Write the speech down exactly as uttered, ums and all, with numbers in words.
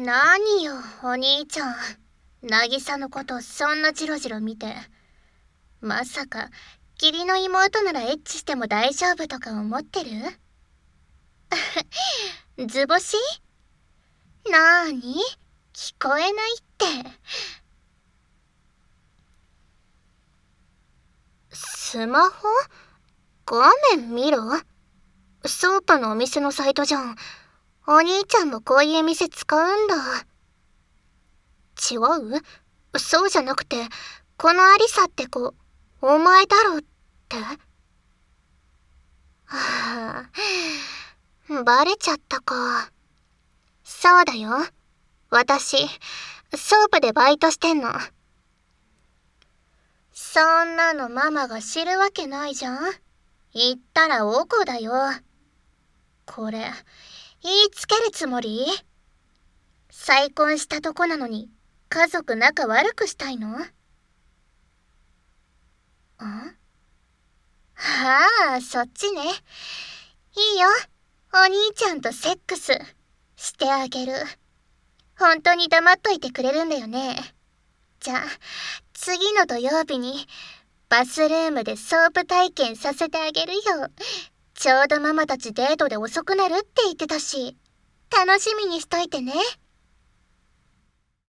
何よ、お兄ちゃん。渚のことそんなジロジロ見て。まさか、義理の妹ならエッチしても大丈夫とか思ってる？図星？なーに？聞こえないって。スマホ？画面見ろ。ソープのお店のサイトじゃん。お兄ちゃんもこういう店使うんだ。違う？そうじゃなくて、このアリサって子、お前だろって？はあ、バレちゃったか。そうだよ。私、ソープでバイトしてんの。そんなのママが知るわけないじゃん。言ったらおこだよ。これ、言いつけるつもり？再婚したとこなのに、家族仲悪くしたいの？ん？はあ、そっちね。いいよ。お兄ちゃんとセックスしてあげる。本当に黙っといてくれるんだよね。じゃあ、次の土曜日にバスルームでソープ体験させてあげるよ。ちょうどママたちデートで遅くなるって言ってたし、楽しみにしといてね。